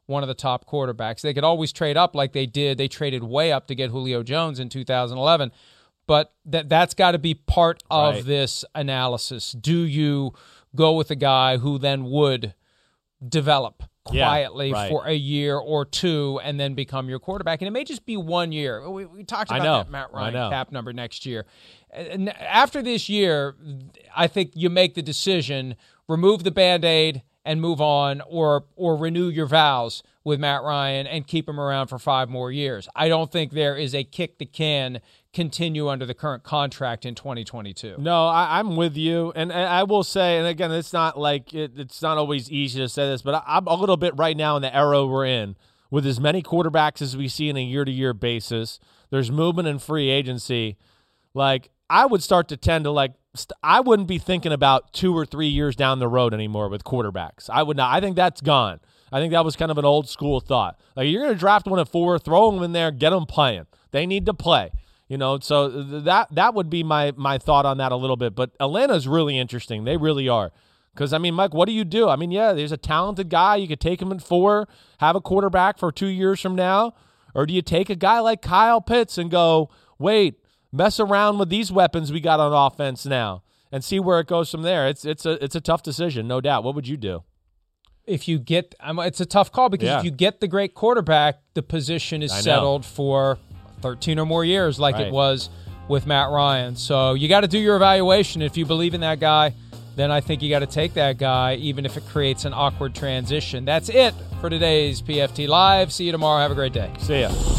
S2: one of the top quarterbacks. They could always trade up like they did. They traded way up to get Julio Jones in two thousand eleven. But that that's got to be part of
S1: Right.
S2: this analysis. Do you go with a guy who then would develop
S1: Yeah,
S2: quietly
S1: right.
S2: for a year or two and then become your quarterback? And it may just be one year. We, we talked
S1: I
S2: about
S1: know.
S2: that Matt
S1: I
S2: Ryan
S1: know.
S2: cap number next year. And after this year, I think you make the decision, remove the Band-Aid and move on, or or renew your vows with Matt Ryan and keep him around for five more years. I don't think there is a kick the can, continue under the current contract in twenty twenty-two.
S1: No, I, I'm with you, and, and I will say, and again, it's not like it, it's not always easy to say this, but I, I'm a little bit right now in the era we're in, with as many quarterbacks as we see on a year-to-year basis. There's movement in free agency. Like, I would start to tend to like. St- I wouldn't be thinking about two or three years down the road anymore with quarterbacks. I would not. I think that's gone. I think that was kind of an old school thought. Like, you're going to draft one at four, throw them in there, get them playing. They need to play. You know, so that that would be my my thought on that a little bit. But Atlanta's really interesting. They really are. Because, I mean, Mike, what do you do? I mean, yeah, there's a talented guy. You could take him at four, have a quarterback for two years from now. Or do you take a guy like Kyle Pitts and go, wait, mess around with these weapons we got on offense now and see where it goes from there? It's it's a it's a tough decision, no doubt. What would you do?
S2: If you get, um, it's a tough call because
S1: Yeah.
S2: if you get the great quarterback, the position is
S1: I know.
S2: settled for thirteen or more years, like
S1: Right.
S2: it was with Matt Ryan. So you got to do your evaluation. If you believe in that guy, then I think you got to take that guy, even if it creates an awkward transition. That's it for today's P F T Live. See you tomorrow. Have a great day.
S1: See ya.